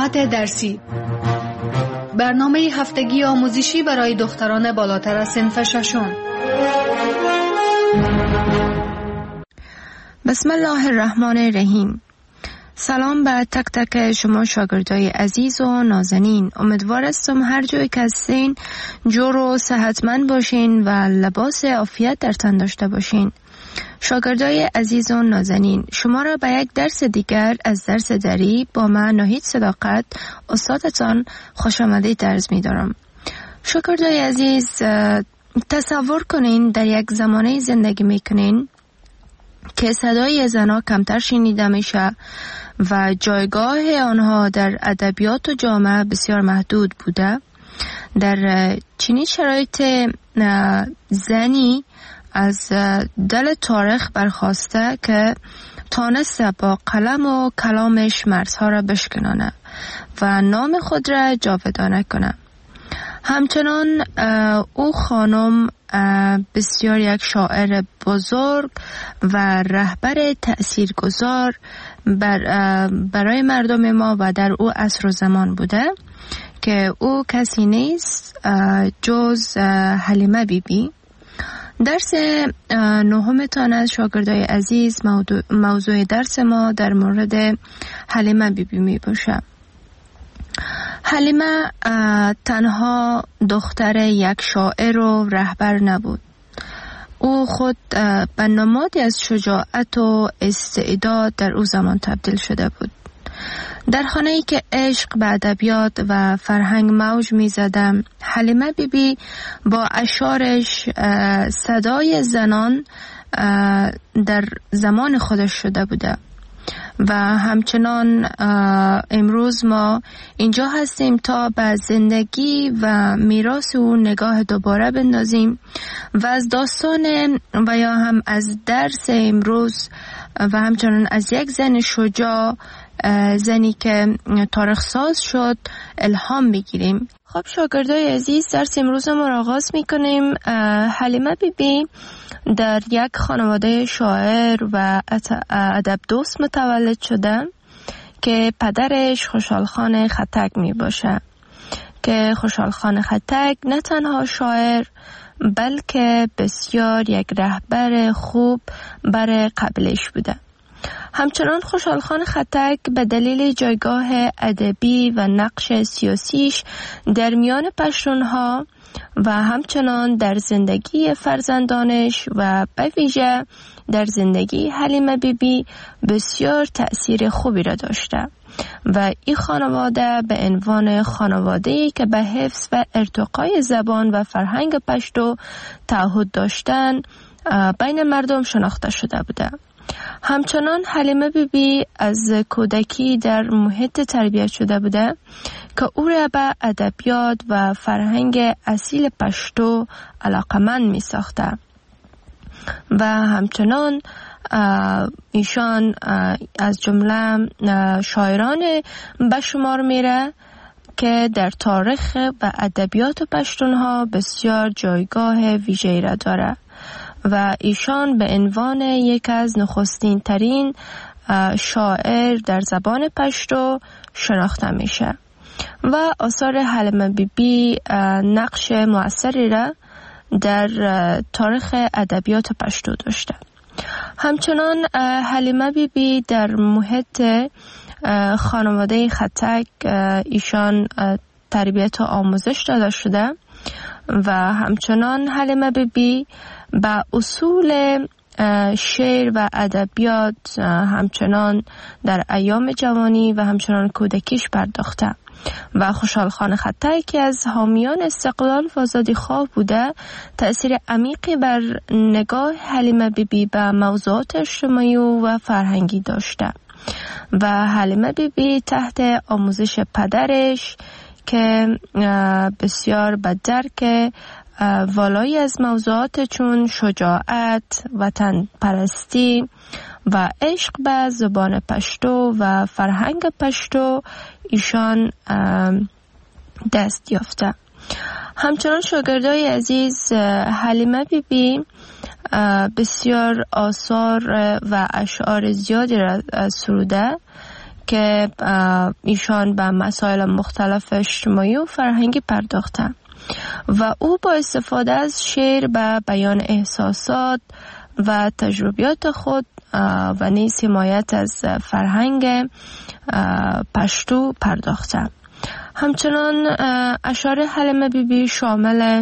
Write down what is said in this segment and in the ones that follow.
ساعت درسی، برنامه هفتگی آموزشی برای دختران بالاتر از صنف ششم. بسم الله الرحمن الرحیم. سلام به تک تک شما شاگردای عزیز و نازنین. امیدوارم هر جایی که هستین جور و صحتمند باشین و لباس عافیت در تن داشته باشین. شاگردای عزیز و نازنین، شما را به یک درس دیگر از درس دری با من ناهید صداقت استادتان خوش آمدید عرض می دارم. شاگردای عزیز، تصور کنین در یک زمانه زندگی می کنین که صدای زنها کمتر شنیده میشه و جایگاه آنها در ادبیات و جامعه بسیار محدود بوده. در چنین شرایط زنی از دل تاریخ برخواسته که تانسته با قلم و کلامش مرزها را بشکنانه و نام خود را جاودانه کنه. همچنان او خانم بسیار یک شاعر بزرگ و رهبر تأثیرگذار برای مردم ما و در او عصر و زمان بوده که او کسی نیست جز حلیمه بیبی. درس نهمتان از شاگردای عزیز، موضوع درس ما در مورد حلیمه بیبی می باشه. حلیمه تنها دختر یک شاعر و رهبر نبود. او خود به نمادی از شجاعت و استعداد در او زمان تبدیل شده بود. در خانه‌ای که عشق به ادبیات و فرهنگ موج می‌زد، حلیمه بیبی با اشعارش صدای زنان در زمان خودش شده بوده و همچنان امروز ما اینجا هستیم تا به زندگی و میراث او نگاه دوباره بندازیم و از داستان و یا هم از درس امروز و همچنان از یک زن شجاع، زنی که تاریخ ساز شد، الهام بگیریم. خب شاگردای عزیز، درس امروز ما را آغاز میکنیم. حلیمه بیبی در یک خانواده شاعر و ادب دوست متولد شده که پدرش خوشحال خان خطک می باشه که خوشحال خان خطک نه تنها شاعر بلکه بسیار یک رهبر خوب برای قبیلش بوده. همچنان خوشحال خان خطک به دلیل جایگاه ادبی و نقش سیاسیش در میان پشتونها و همچنان در زندگی فرزندانش و به ویژه در زندگی حلیمه بیبی بسیار تأثیر خوبی را داشته و این خانواده به عنوان خانواده‌ای که به حفظ و ارتقای زبان و فرهنگ پشتو تعهد داشتن بین مردم شناخته شده بوده. همچنان حلیمه بیبی از کودکی در محیط تربیت شده بوده که او را به ادبیات و فرهنگ اصیل پشتو علاقمند می ساخته و همچنان ایشان از جمله شاعران به شمار میره که در تاریخ و ادبیات پشتونها بسیار جایگاه ویژه‌ای را داره و ایشان به عنوان یک از نخستین ترین شاعر در زبان پشتو شناخته میشه و آثار حلیمه بیبی نقش مؤثری را در تاریخ ادبیات پشتو داشته. همچنان حلیمه بیبی در محیط خانواده خطک ایشان تربیت و آموزش داده شده و همچنان حلیمه بیبی با اصول شعر و ادبیات همچنان در ایام جوانی و همچنان کودکیش پرداخته و خوشحال خان خطک که از حامیان استقلال و آزادی خواه بوده تأثیر عمیقی بر نگاه حلیمه بیبی به موضوعات اجتماعی و فرهنگی داشته و حلیمه بیبی تحت آموزش پدرش که بسیار به درک والایی از موضوعات چون شجاعت، وطن پرستی و عشق به زبان پشتو و فرهنگ پشتو ایشان دست یافته. همچنان شاگردای عزیز، حلیمه بیبی بسیار آثار و اشعار زیادی را سروده که ایشان به مسائل مختلف اجتماعی و فرهنگی پرداختند و او با استفاده از شعر به بیان احساسات و تجربیات خود و نیز حمایت از فرهنگ پشتو پرداخته. همچنان اشعار حلیمه بیبی شامل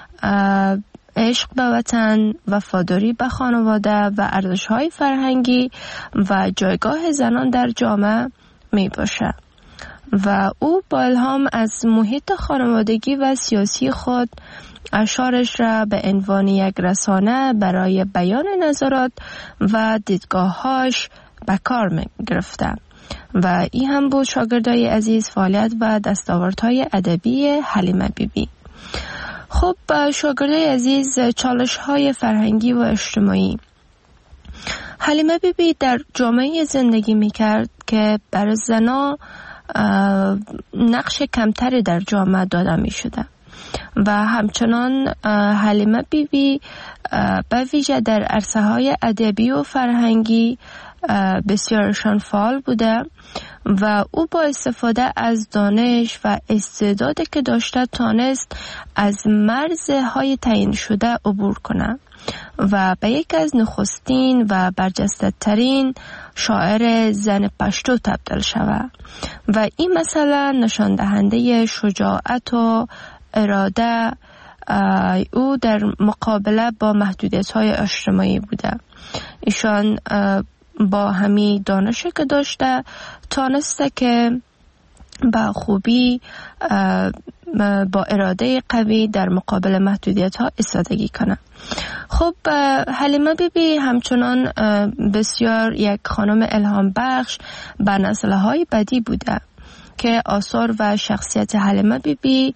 عشق به وطن، وفاداری به خانواده و ارزش‌های فرهنگی و جایگاه زنان در جامعه می باشد و او با الهام از محیط خانوادگی و سیاسی خود اشعارش را به عنوان یک رسانه برای بیان نظرات و دیدگاه‌هاش به کار می گرفته و این هم بود شاگردای عزیز فعالیت و دستاوردهای ادبی حلیمه بیبی. خب شاگردای عزیز، چالش‌های فرهنگی و اجتماعی. حلیمه بیبی در جامعه زندگی می‌کرد که برای زنان نقش کمتری در جامعه داده می‌شده و همچنان حلیمه بیبی به ویژه در عرصه‌های ادبی و فرهنگی بسیارشان فعال بوده و او با استفاده از دانش و استعدادی که داشته تانست از مرزهای تعیین شده عبور کنه و به یکی از نخستین و برجسته ترین شاعر زن پشتو تبدیل شود و این مسئله نشان دهنده شجاعت و اراده او در مقابله با محدودیت‌های اجتماعی بوده. ایشان با همین دانشی که داشته تانسته که با خوبی با اراده قوی در مقابل محدودیت ها ایستادگی کنه. خب حلیمه بیبی همچنان بسیار یک خانم الهام بخش به نسل‌های بعدی بوده که آثار و شخصیت حلیمه بیبی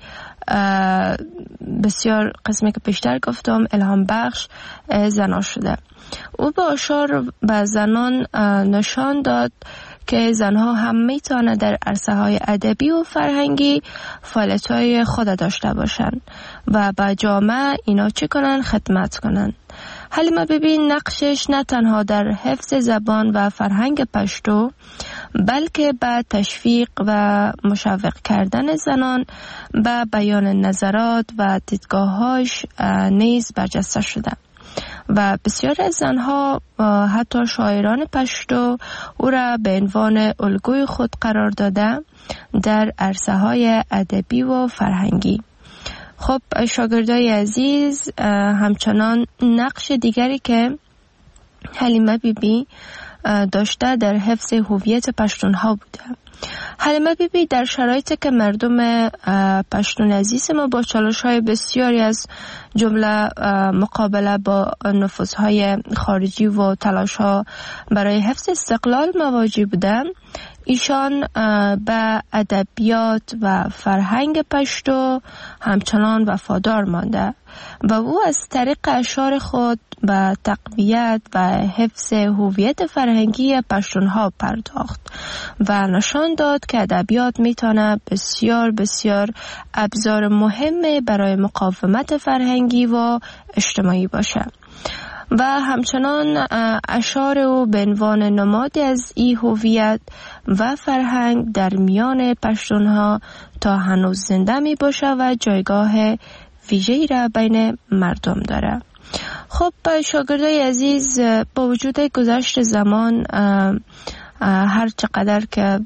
بسیار قسمی که پیشتر گفتم الهام بخش زنان شده. او با اشعار به زنان نشان داد که زنها هم میتونه در عرصه‌های ادبی و فرهنگی فعالیت‌های خود داشته باشند و به جامعه اینا چه کنن؟ خدمت کنن. حلیمه بیبی نقشش نه تنها در حفظ زبان و فرهنگ پشتو بلکه به تشویق و مشوق کردن زنان به بیان نظرات و دیدگاه‌هاش نیز برجسته شده و بسیار از زنها حتی شاعران پشتو او را به عنوان الگوی خود قرار داده در عرصه‌های ادبی و فرهنگی. خب شاگردای عزیز، همچنان نقش دیگری که حلیمه بیبی داشته در حفظ هویت پشتونها بوده. حلیمه بیبی در شرایطی که مردم پشتون عزیز ما با چالش‌های بسیاری از جمله مقابله با نفوذهای خارجی و تلاش‌ها برای حفظ استقلال مواجه بودند، ایشان به ادبیات و فرهنگ پشتو همچنان وفادار مانده و او از طریق اشعار خود به تقویت و حفظ هویت فرهنگی پشتونها پرداخت و نشان داد که ادبیات میتونه بسیار بسیار ابزار مهم برای مقاومت فرهنگی و اجتماعی باشه و همچنان اشعار او به عنوان نمادی از این هویت و فرهنگ در میان پشتونها تا هنوز زنده می باشه و جایگاه ویژه‌ای را بین مردم داره. خب شاگردای عزیز، با وجود گذشت زمان، هر چقدر که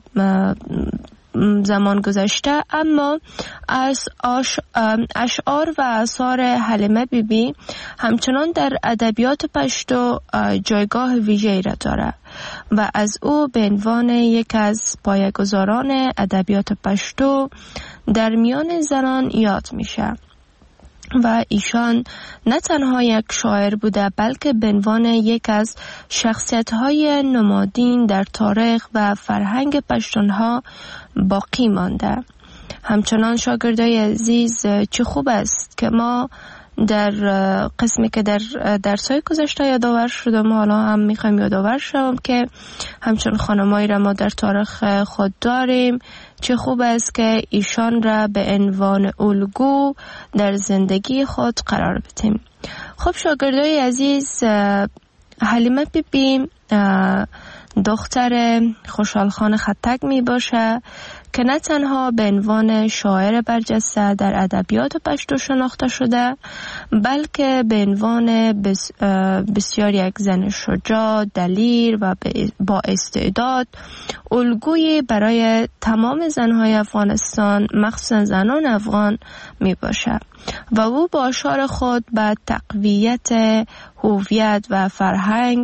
زمان گذشته، اما از اشعار و آثار حلیمه بیبی همچنان در ادبیات پشتو جایگاه ویژه‌ای را داره و از او به عنوان یک از پایه‌گذاران ادبیات پشتو در میان زنان یاد میشه و ایشان نه تنها یک شاعر بوده بلکه به عنوان یک از شخصیت‌های نمادین در تاریخ و فرهنگ پشتونها باقی مانده. همچنان شاگردای عزیز، چه خوب است که ما در قسمی که در درس‌های گذشته یادآور شدم، حالا هم میخوایم یادآور شوم که همچون خانمایی را ما در تاریخ خود داریم. چه خوب است که ایشان را به عنوان الگو در زندگی خود قرار بدیم. خب شاگردای عزیز، حلیمه بیبی دختر خوشحال خان خطک می باشه که نه تنها به عنوان شاعر برجسته در ادبیات پشتو شناخته شده، بلکه به عنوان بسیار یک زن شجاع، دلیر و با استعداد، الگویی برای تمام زنهای افغانستان، مخصوصا زنان افغان می باشه و او با اشعار خود به تقویت هویت و فرهنگ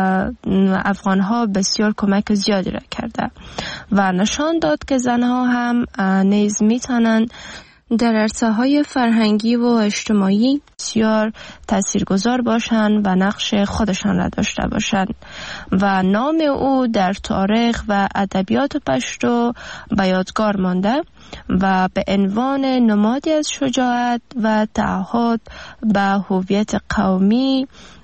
افغانها بسیار کمک زیادی را کرده و نشان داد که زنها هم نیز میتونند در عرصه‌های فرهنگی و اجتماعی بسیار تاثیرگذار باشند و نقش خودشان را داشته باشند و نام او در تاریخ و ادبیات پشتو به یادگار مانده و به عنوان نمادی از شجاعت و تعهد به هویت قومی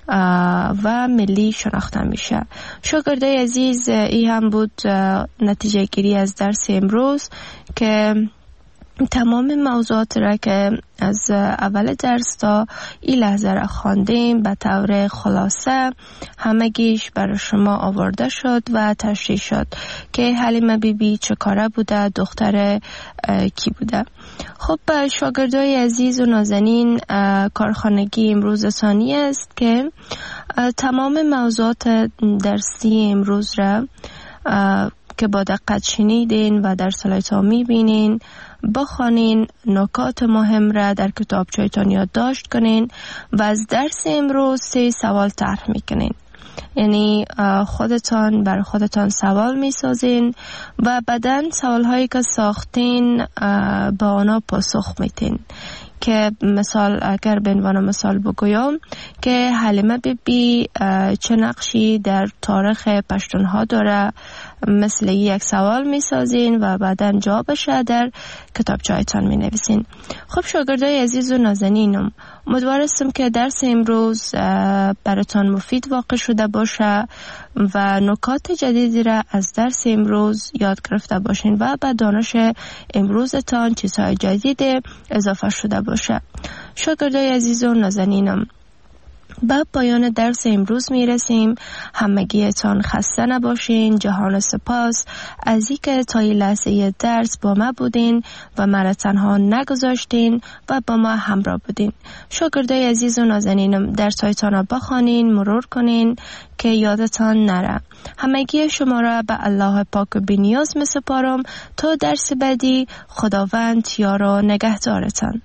و ملی شناخته میشه. شاگردای عزیز، این هم بود نتیجه گیری از درس امروز که تمام موضوعات را که از اول درس تا این لحظه را خواندیم به طور خلاصه همگیش برای شما آورده شد و تشریح شد که حلیمه بیبی چه کاره بوده، دختر کی بوده. خب شاگردای عزیز و نازنین، کارخانگی امروز ثانی است که تمام موضوعات درسی امروز را که با دقت شنیدین و در سلایت‌ها می‌بینین بخوانین، نکات مهم را در کتابچه‌تان یادداشت کنین و از درس امروز 3 سوال طرح می‌کنین. یعنی خودتان بر خودتان سوال می‌سازین و بعداً سوال‌هایی که ساختین با آنها پاسخ میدین. که مثال اگر به عنوان مثال بگویم که حلیمه بیبی چه نقشی در تاریخ پشتونها داره، مثل یک سوال می سازین و بعدا جوابش در کتابچه‌تان می نویسین. خب شاگردای عزیز و نازنینم، امیدوارم که درس امروز براتان مفید واقع شده باشه و نکات جدیدی را از درس امروز یاد گرفته باشین و به دانش امروزتان چیزهای جدید اضافه شده باشه. شاگردای عزیز و نازنینم، به پایان درس امروز میرسیم. همگیتان خسته نباشین. جهان سپاس از اینکه تا این لحظه درس با ما بودین و مرا تنها نگذاشتین و با ما همراه بودین. شاگردای عزیز و نازنینم، درسایتان را بخوانین، مرور کنین که یادتان نره. همگی شما را به الله پاک و بی‌نیاز میسپارم تا درس بعدی. خداوند یار و نگهدارتان.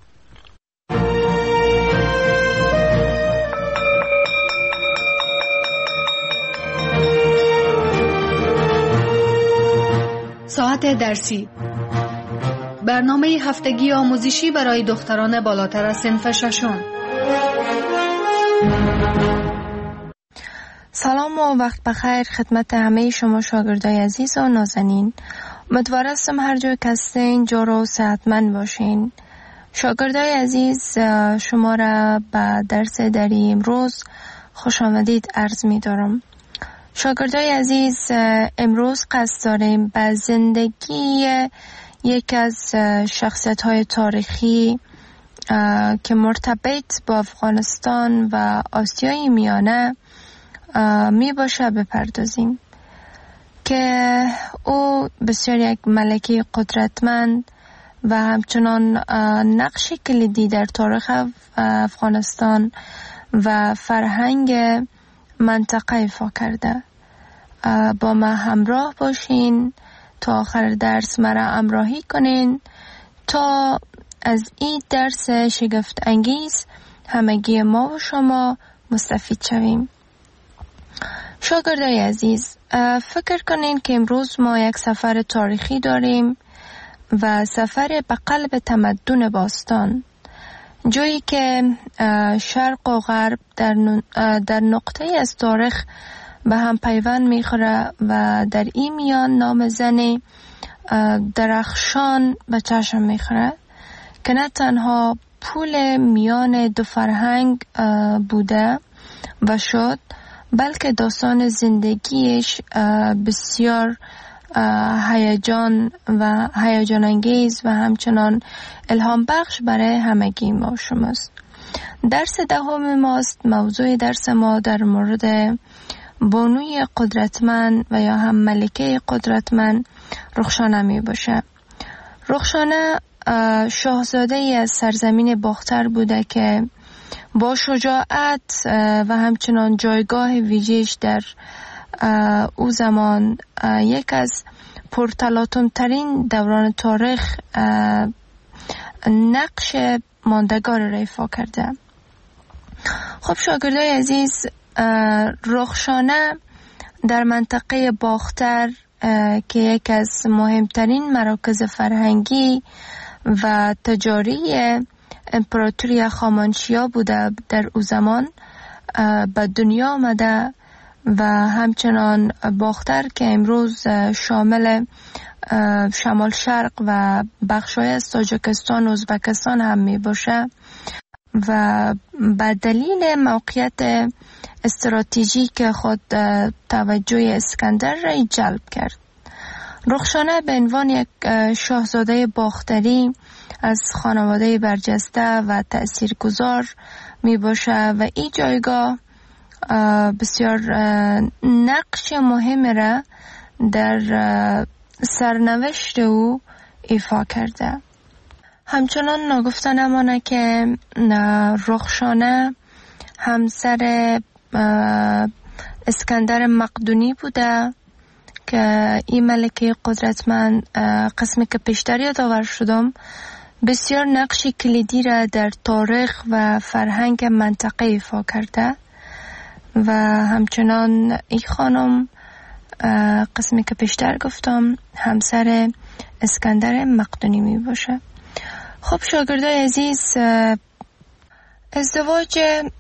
ساعت درسی، برنامه هفتگی آموزشی برای دختران بالاتر از صنف ششم. سلام و وقت بخیر خدمت همه شما شاگردای عزیز و نازنین. امیدوارم هر جای که هستین جور و صحتمند باشین. شاگردای عزیز، شما را به درس دری امروز خوش آمدید عرض می دارم. شاگردای عزیز، امروز قصد داریم به زندگی یک از شخصیت‌های تاریخی که مرتبط با افغانستان و آسیای میانه می باشه بپردازیم که او بسیار یک ملکه قدرتمند و همچنان نقش کلیدی در تاریخ افغانستان و فرهنگ منطقه ایفا کرده. با ما همراه باشین تا آخر درس مرا همراهی کنین تا از این درس شگفت انگیز همگی ما و شما مستفید شویم. شاگردای عزیز، فکر کنین که امروز ما یک سفر تاریخی داریم و سفر به قلب تمدن باستان، جایی که شرق و غرب در نقطه از تاریخ به هم پیوند میخوره و در این میان نام زن درخشان به چشم میخوره که نه تنها پول میان دو فرهنگ بوده و شد، بلکه داستان زندگیش بسیار هیجان انگیز و همچنان الهام بخش برای همگی ما شماست. درس دهم ماست. موضوع درس ما در مورد بانوی قدرتمند و یا هم ملکه قدرتمند رخشانه می باشه. رخشانه شاهزاده ای از سرزمین باختر بوده که با شجاعت و همچنان جایگاه ویژه‌اش در او زمان یک از پرتلاطم ترین دوران تاریخ نقش ماندگار را ایفا کرده. خب شاگردای عزیز، رخشانه در منطقه باختر که یک از مهمترین مراکز فرهنگی و تجاری امپراتوری هخامنشیا بوده در او زمان به دنیا آمده و همچنان باختر که امروز شامل شمال شرق و بخشای از تاجیکستان و ازبکستان هم می باشه و به دلیل موقعیت استراتژیک خود توجه اسکندر را جلب کرد. رخشانه به عنوان یک شاهزاده باختری از خانواده برجسته و تأثیرگذار می باشه و این جایگاه بسیار نقش مهم را در سرنوشت او ایفا کرده. همچنان ناگفته نمانه که رخشانه همسر اسکندر مقدونی بوده که این ملکه قدرتمند، قسمی که پیشتر یادآور شدم، بسیار نقش کلیدی را در تاریخ و فرهنگ منطقه ایفا کرده و همچنان این خانم قسمی که پیشتر گفتم همسر اسکندر مقدونی می باشه. خب شاگردای عزیز، ازدواج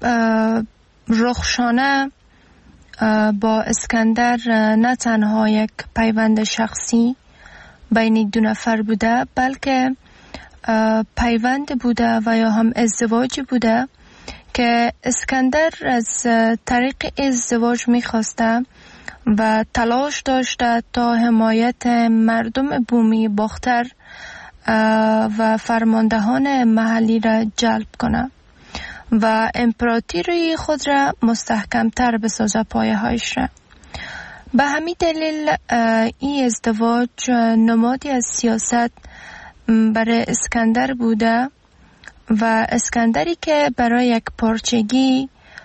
رخشانه با اسکندر نه تنها یک پیوند شخصی بین دو نفر بوده، بلکه پیوند بوده و یا هم ازدواج بوده که اسکندر از طریق ازدواج می‌خواسته و تلاش داشته تا حمایت مردم بومی باختر و فرماندهان محلی را جلب کنه و امپراتوری خود را مستحکمتر بسازه، پایه هایش را. به همین دلیل این ازدواج نمادی از سیاست برای اسکندر بوده و اسکندری که برای یک پارچگی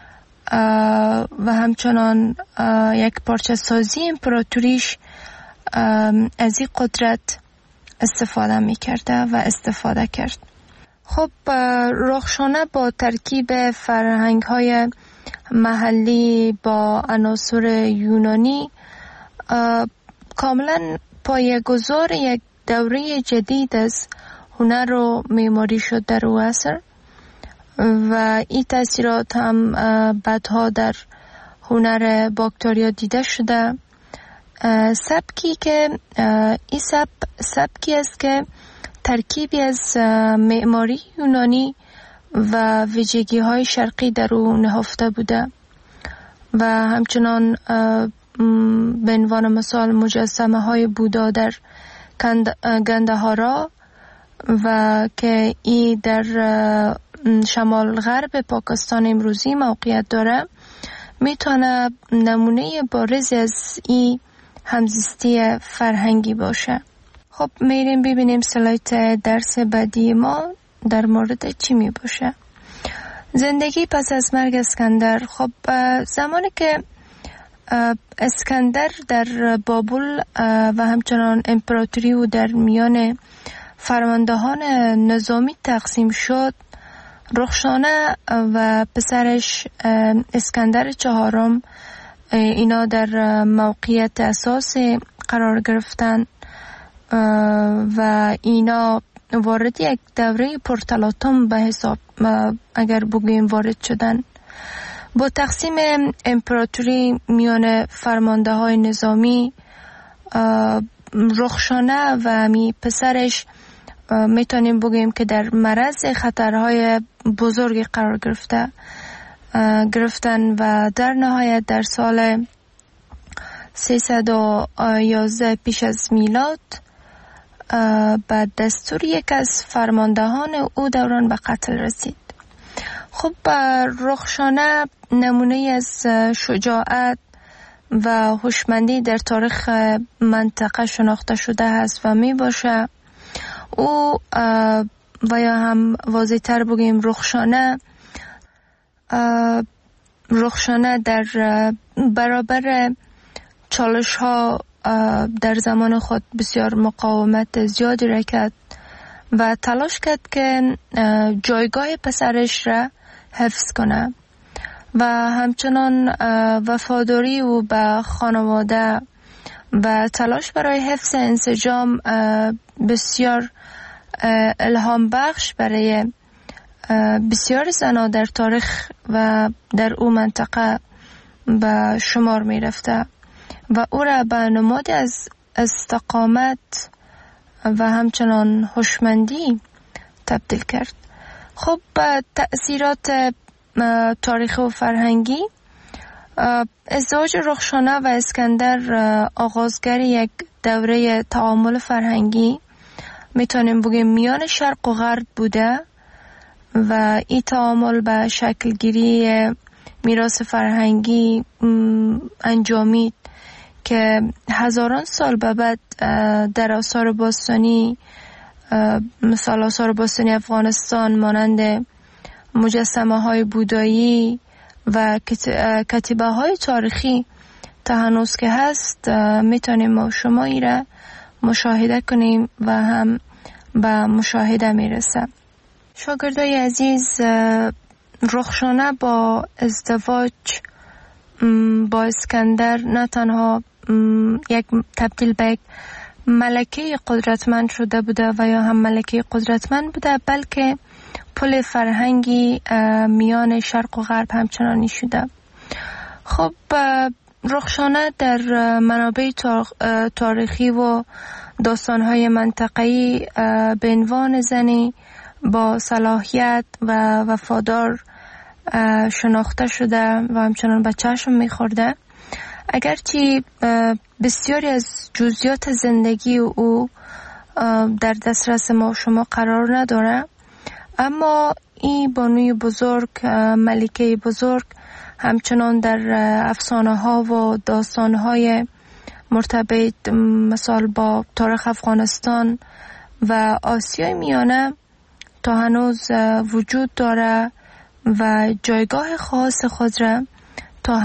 و همچنان یک پارچه سازی امپراتوریش از این قدرت استفاده می کرده و استفاده کرد. خب رخشانه با ترکیب فرهنگ های محلی با عناصر یونانی کاملا پایه‌گذار یک دوره جدید از هنر و معماری شد در او عصر و این تاثیرات هم بعدها در هنر باکتریا دیده شده. سبکی که این سبکی است که ترکیبی از معماری یونانی و ویژگی های شرقی در او نهفته بوده و همچنان به عنوان مثال مجسمه های بودا در گندهارا و که ای در شمال غرب پاکستان امروزی موقعیت داره میتونه نمونه بارز از این همزیستی فرهنگی باشه. خب میریم ببینیم سلایت درس بعدی ما در مورد چی می باشه. زندگی پس از مرگ اسکندر. خب زمانی که اسکندر در بابل و همچنان امپراتوری و در میان فرماندهان نظامی تقسیم شد، رخشانه و پسرش اسکندر چهارم اینا در موقعیت اساسی قرار گرفتن و اینا وارد یک دوره پرتلاطم به حساب اگر بگوییم وارد شدن. با تقسیم امپراتوری میان فرمانده های نظامی، رخشانه و پسرش میتونیم بگوییم که در معرض خطرهای بزرگی قرار گرفتن و در نهایت در سال 311 پیش از میلاد بعد دستور یک از فرماندهان او دوران به قتل رسید. خب رخشانه نمونه از شجاعت و هوشمندی در تاریخ منطقه شناخته شده است و می باشه. او و یا هم واضح تر بگیم رخشانه در برابر چالش ها در زمان خود بسیار مقاومت زیادی را کرد و تلاش کرد که جایگاه پسرش را حفظ کنه و همچنان وفاداری او به خانواده و تلاش برای حفظ انسجام بسیار الهام بخش برای بسیار زنان در تاریخ و در او منطقه به شمار می رفته و او را به نماد از استقامت و همچنان هوشمندی تبدیل کرد. خب تأثیرات تاریخی و فرهنگی، ازدواج رخشانه و اسکندر آغازگر یک دوره تعامل فرهنگی میتونیم بگیم میان شرق و غرب بوده و این تعامل به شکل گیری میراث فرهنگی انجامید که هزاران سال بعد در آثار باستانی، مثال آثار باستانی افغانستان مانند مجسمه های بودایی و کتیبه های تاریخی تا هنوز که هست میتونیم ما شما ای را مشاهده کنیم و هم به مشاهده میرسه. شاگردای عزیز، رخشانه با ازدواج با اسکندر نه تنها یک تبدیل به یک ملکه قدرتمند شده بوده و یا هم ملکه قدرتمند بوده، بلکه پل فرهنگی میان شرق و غرب همچنانی شده. خب رخشانه در منابع تاریخی و داستانهای منطقه‌ای به عنوان زنی با صلاحیت و وفادار شناخته شده و همچنان به چشم میخورده. اگرچه بسیاری از جزئیات زندگی او در دسترس ما شما قرار نداره، اما این بانوی بزرگ، ملکه بزرگ، همچنان در افسانه ها و داستان های مرتبط مثال با تاریخ افغانستان و آسیای میانه تا هنوز وجود داره و جایگاه خاص خود را تا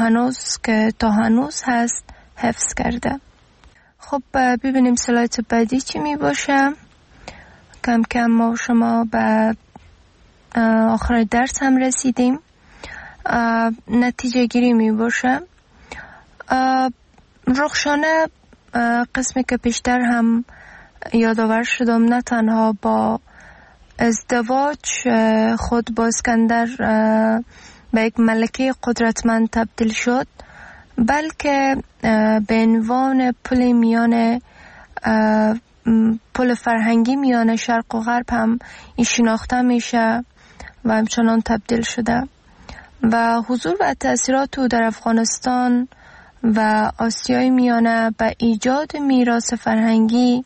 هنوز هست حفظ کرده. خب ببینیم سلایت بعدی چی می باشه. کم کم ما شما به آخر درس هم رسیدیم. نتیجه گیری می باشه. رخشانه قسمی که پیشتر هم یادآور شدم نه تنها با ازدواج خود با اسکندر به یک ملکه قدرتمند تبدیل شد، بلکه به عنوان پل فرهنگی میان شرق و غرب هم این شناخته میشه و همچنان تبدیل شده و حضور و تأثیرات او در افغانستان و آسیای میانه به ایجاد میراث فرهنگی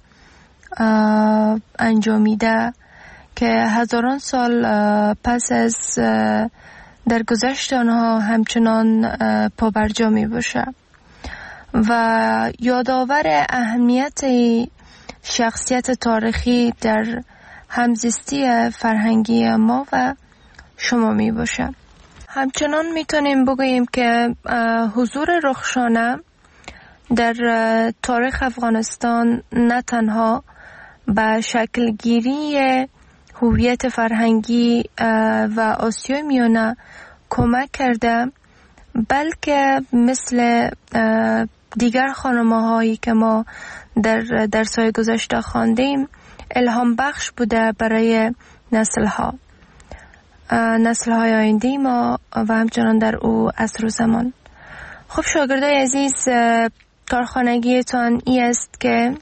انجامیده که هزاران سال پس از درگذشت آنها همچنان پابرجا می باشه و یادآور اهمیت شخصیت تاریخی در همزیستی فرهنگی ما و شما می باشه. همچنان می تونیم بگوییم که حضور رخشانه در تاریخ افغانستان نه تنها به شکل گیری هویت فرهنگی و آسیای میانه کمک کرده، بلکه مثل دیگر خانم‌هایی که ما در درس‌های گذشته خواندیم الهام بخش بوده برای نسل‌های آینده ما و همچنان در او عصر و زمان. خب شاگردای عزیز، کارخانگیتان این است که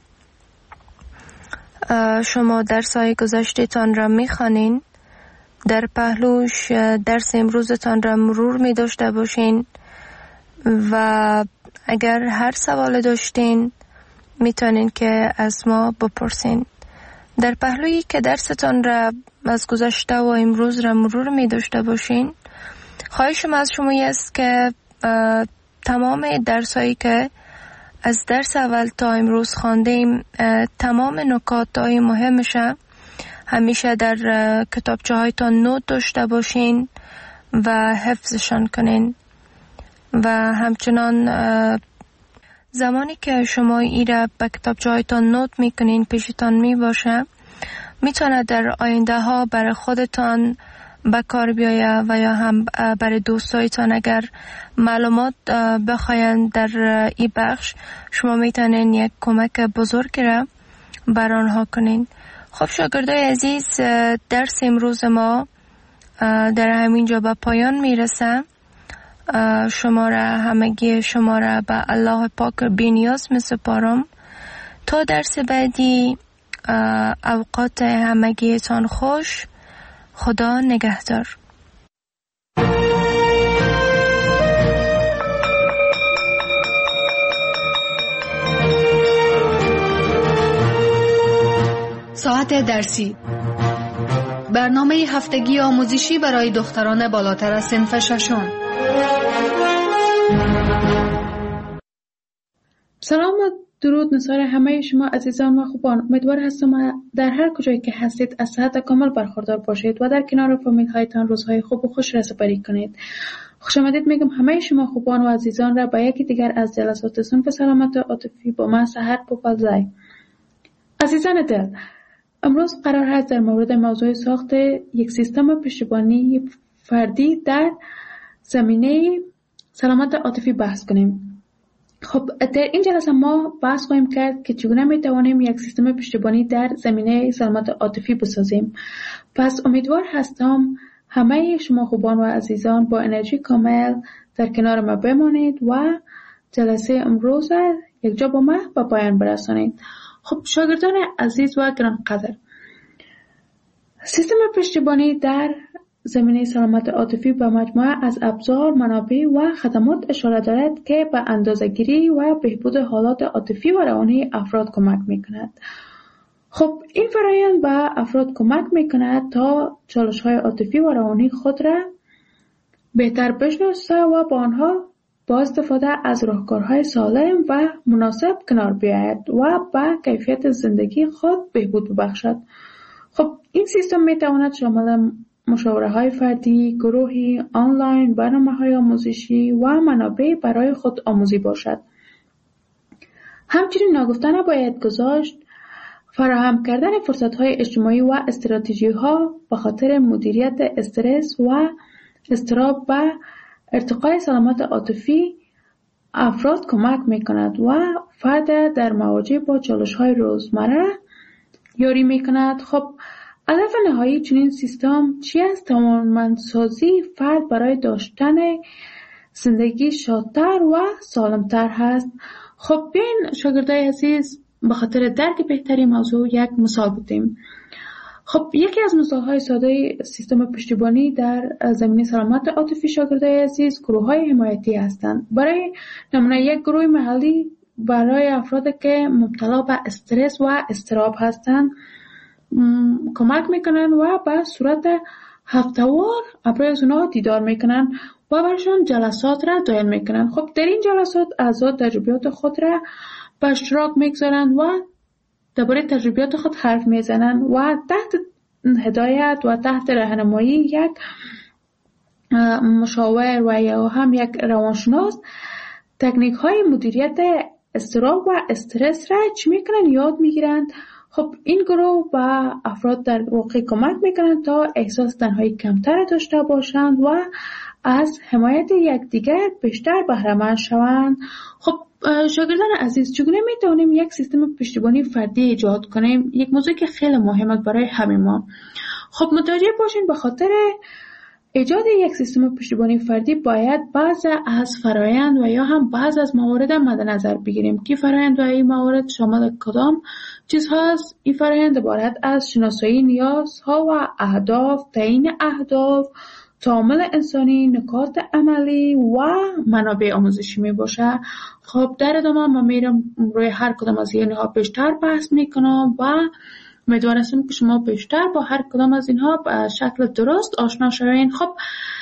شما درس‌های گذشته‌تان را می‌خوانین، در پهلوش درس امروزتان را مرور می داشته باشین و اگر هر سوال داشتین میتونین که از ما بپرسین. در پهلویی که درستان را از گذشته و امروز را مرور می داشته باشین، خواهشم از شما است که تمام درسایی که از درس اول تا امروز خواندیم، تمام نکاتای مهمش همیشه در کتابچه هایتان نوت داشته باشین و حفظشان کنین. و همچنان زمانی که شما ایره به کتابچه هایتان نوت میکنین پیشتان میباشه، میتونه در آینده ها برای خودتان به کار بیایه و یا هم برای دوستایتان اگر معلومات بخواین در این بخش، شما میتونین یک کمک بزرگ را بر آنها کنین. خب شاگردای عزیز، درس امروز ما در همینجا به پایان میرسه. همگی شما را به الله پاک بی‌نیاز میسپارم. تا درس بعدی، اوقات همگیتان خوش. خدا نگهدار. ساعت درسی، برنامه هفتگی آموزشی برای دختران بالاتر از صنف ششم. سلام و درود نثار همه شما عزیزان و خوبان. امیدوار هستم در هر کجایی که هستید از صحت کامل برخوردار باشید و در کنار فامیل هایتان روزهای خوب و خوش را سپری کنید. خوش آمدید میگم همه شما خوبان و عزیزان را به یکی دیگر از جلسات صنف سلامت عاطفی با من سحر پوپلزای. عزیزان دل، امروز قرار است در مورد موضوع ساخت یک سیستم پشتیبانی فردی در زمینه سلامت عاطفی بحث کنیم. خب در این جلسه ما بحث خواهیم کرد که چگونه می توانیم یک سیستم پشتیبانی در زمینه سلامت عاطفی بسازیم. پس امیدوار هستم همه شما خوبان و عزیزان با انرژی کامل در کنار ما بمانید و جلسه امروز یک جا با ما به پایان برسانید. خب شاگردان عزیز و گرانقدر، سیستم پشتیبانی در زمینه سلامت عاطفی به مجموعه از ابزار، منابع و خدمات اشاره دارد که به اندازه‌گیری و بهبود حالات عاطفی و روانی افراد کمک می‌کند. خب این فرآیند به افراد کمک می‌کند تا چالش‌های عاطفی و روانی خود را بهتر بشناسه و با آنها با استفاده از راهکارهای سالم و مناسب کنار بیاید و به کیفیت زندگی خود بهبود ببخشد. خب این سیستم می‌تواند شامل مشاوره‌های فردی، گروهی، آنلاین، برنامه‌های آموزشی و منابع برای خود آموزی باشد. همچنین ناگفته نباید گذاشت فراهم کردن فرصت‌های اجتماعی و استراتژی‌ها به خاطر مدیریت استرس و اضطراب و ارتقای سلامت عاطفی افراد کمک می‌کند و فرد در مواجه با چالش‌های روزمره یاری می‌کند. خب هدف نهایی چنین سیستم چی است؟ توانمندسازی فرد برای داشتن زندگی شادتر و سالمتر هست. خب بیاین شاگردای عزیز به خاطر درک بهتری موضوع یک مثال بدیم. خب یکی از مثالهای ساده سیستم پشتیبانی در زمینه سلامت عاطفی شاگردای عزیز گروه‌های حمایتی هستند. برای نمونه یک گروه محلی برای افرادی که مبتلا به استرس و اضطراب هستند کمک میکنن و به صورت هفته‌وار برای اونها دیدار میکنن و برشان جلسات را دایر میکنن. خب در این جلسات اعضا تجربیات خود را به اشتراک میگذارن و درباره تجربیات خود حرف میزنن و تحت هدایت و تحت راهنمایی یک مشاور و یا هم یک روانشناس تکنیک های مدیریت اضطراب و استرس را چی میکنن یاد میگیرند. خب این گروه به افراد در واقع کمک میکنند تا احساس تنهایی کمتر داشته باشند و از حمایت یکدیگر بیشتر بهره‌مند شوند. خب شاگردان عزیز، چگونه میتونیم یک سیستم پشتیبانی فردی ایجاد کنیم؟ یک موضوع که خیلی مهمه برای همه ما. خب متوجه باشین به خاطر ایجاد یک سیستم پشتیبانی فردی باید بعض از فرایند و یا هم بعض از موارد مد نظر بگیریم که فرایند و این موارد شامل کدام چیز هست. این فرایند عبارت از شناسایی نیازها و اهداف، تعیین اهداف، تعامل انسانی، نکات عملی و منابع آموزشی می باشه. خب در ادامه من میرم روی هر کدام از اینها بیشتر بحث میکنم و امیدوارم که شما بیشتر با هر کدام از اینها به شکل درست آشنا شوین. خب